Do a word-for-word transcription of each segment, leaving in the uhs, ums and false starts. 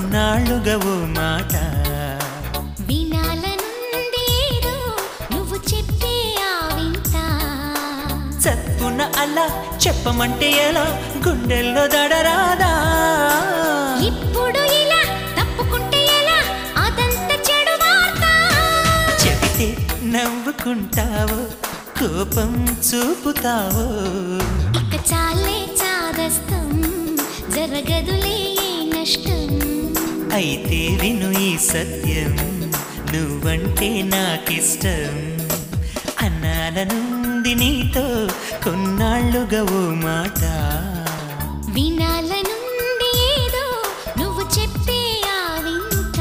కొన్నాళ్ళుగా ఓ మాట వినాలనుందేదో నువ్వు చెప్పే ఆ వింత చప్పున అలా చెప్పమంటే ఎలా గుండెల్లో దడరాదా ఇప్పుడు ఇలా తప్పుకుంటే ఎలా అదంతా చెడు వార్త చెబితే నవ్వుకుంటావో కోపం చూపుతావో ఇక చాలే చాదస్తం జరగదులే ఏ నష్టం అయితే విను ఈ సత్యం నువ్వంటే నాకిష్టం అన్నాలనుంది నీతో కొన్నాళ్ళుగా ఓ మాట వినాలనుంది ఏదో నువ్వు చెప్పే ఆ వింత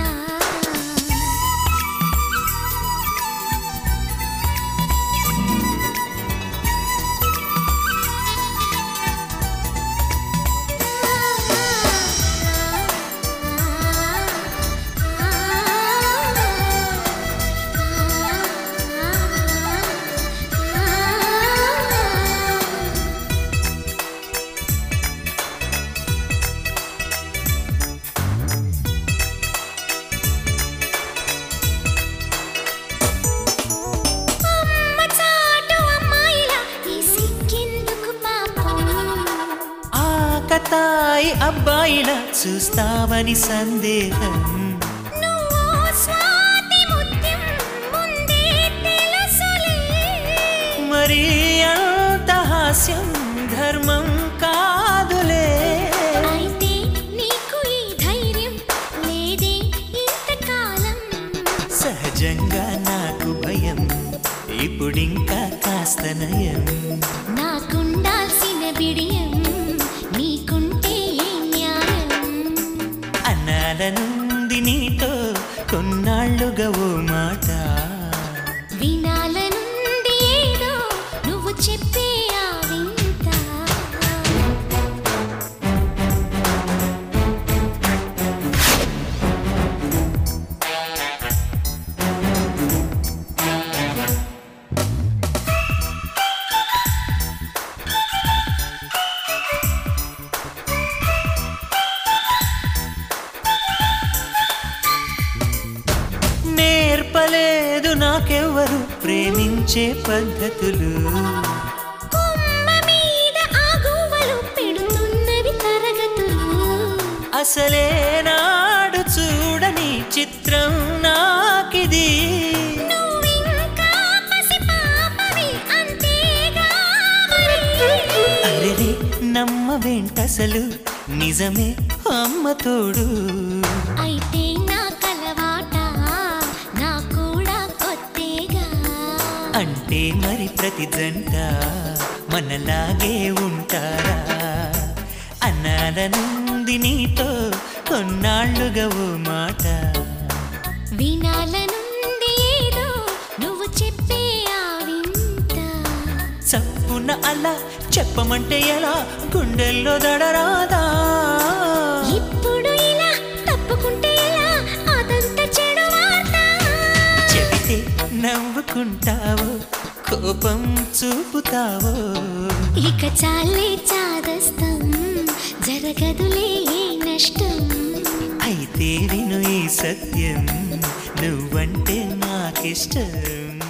తాయి అబ్బాయిలా చూస్తావని సందేహం మరి అంత హాస్యం ధర్మం కాదులే అయితే నీకు ఈ ధైర్యం లేదే ఇంతకాలం సహజంగా నాకు భయం ఇప్పుడింకా కాస్త నయం నాకుండాల్సిన బిడియం నీకుంటే ఏ న్యాయం అన్నాలనుంది నీతో కొన్నాళ్ళుగా ఓ మాట వినాలనుంది ఏదో నువ్వు చెప్పే ఆ వింత నేర్పలేదు నాకెవ్వరు ప్రేమించే పద్ధతులు కొమ్మ మీద ఆగువలు పెడుతున్నవి తరగతులు అసలే నాడు చూడని చిత్రం నాకిది నువ్వింకా పసిపాపవి అంతేగా మరి అరెరే నమ్మవేంటసలు నిజమే అమ్మ తోడు అయితే నా కలవాట నా కూడా కొత్తేగా అంటే మరి ప్రతి జంట మనలాగే ఉంటారా అన్నాలనుంది నీతో కొన్నాళ్ళుగా ఓ మాట వినాలనుంది ఏదో నువ్వు చెప్పే ఆ వింత చప్పున అలా చెప్పమంటే ఎలా గుండెల్లో దడరాదా ఇప్పుడు ఇలా తప్పుకుంటే ఎలా అదంతా చెడు వార్త చెబితే నవ్వుకుంటావో కోపం చూపుతావో ఇక చాలే చాదస్తం జరగదులే ఏ నష్టం అయితే విను ఈ సత్యం నువ్వంటే నాకిష్టం